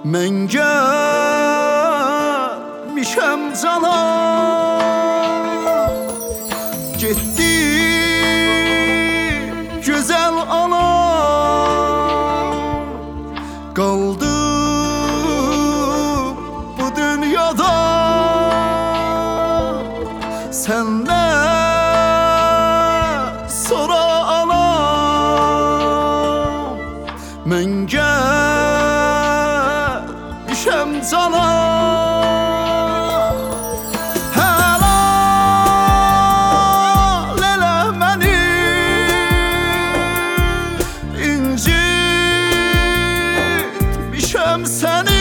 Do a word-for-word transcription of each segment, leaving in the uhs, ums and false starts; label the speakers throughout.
Speaker 1: Mən gəlmişəm cana, getdi gözəl ana, qaldım bu dünyada səndən sonra anam. Mən gəlmişəm cana, helal elə məni, incitmişəm səni.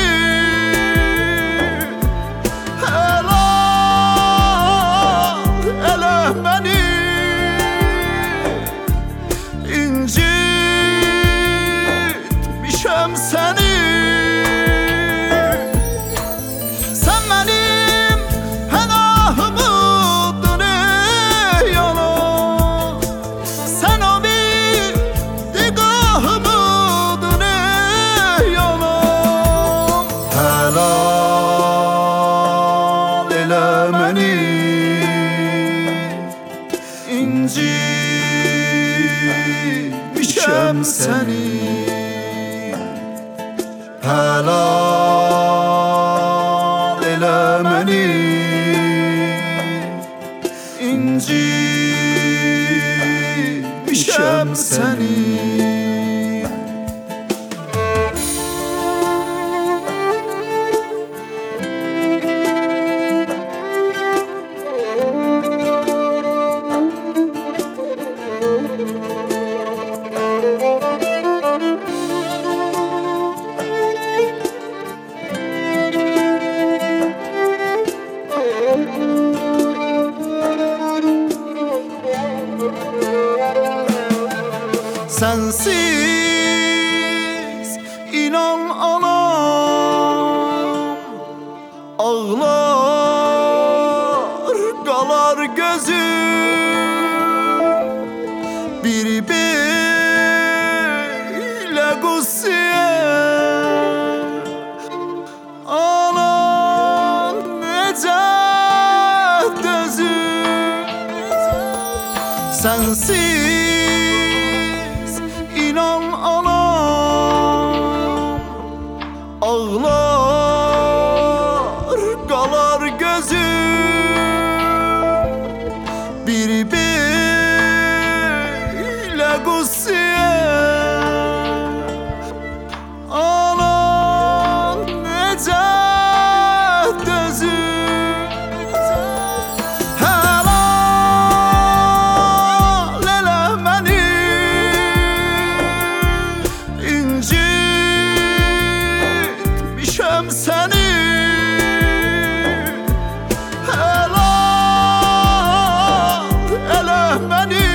Speaker 1: Helal elə məni, incitmişəm səni. İncitmişəm səni, helal elə məni, incitmişəm səni. Sensiz inan anam, ağlar qalar gözüm, bir belə qüssiyə anan necə dözüm. Sensiz inan anam, ağlar qalar gözüm, bir belə qüssiyə anan necə dözüm. Səni helal elə məni,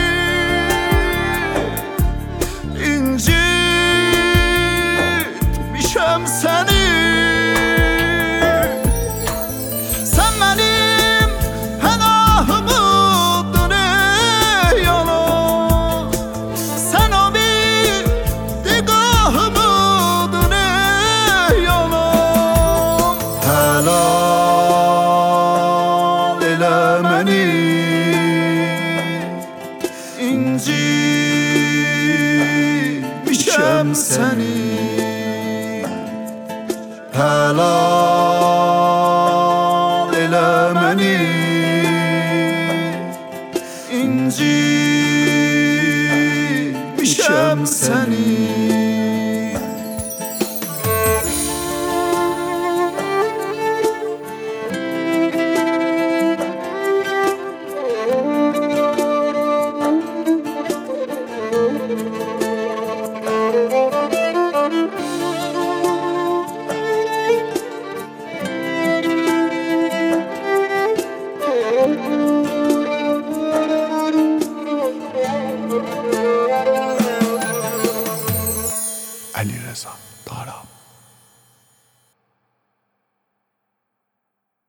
Speaker 1: incitmişəm səni. Sən mənim pənahımıdın ey anam, sən o bir digahımıdın ey anam. Helal elə məni, incitmişəm səni. Helal